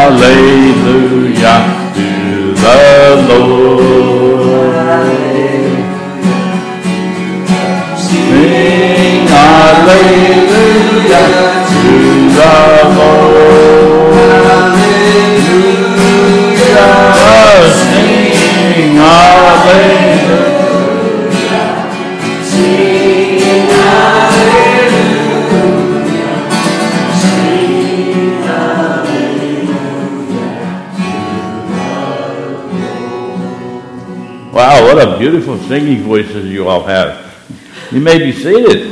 hallelujah to the Lord. Sing hallelujah to the Lord. Hallelujah. Sing hallelujah. Wow, what a beautiful singing voices you all have. You may be seated.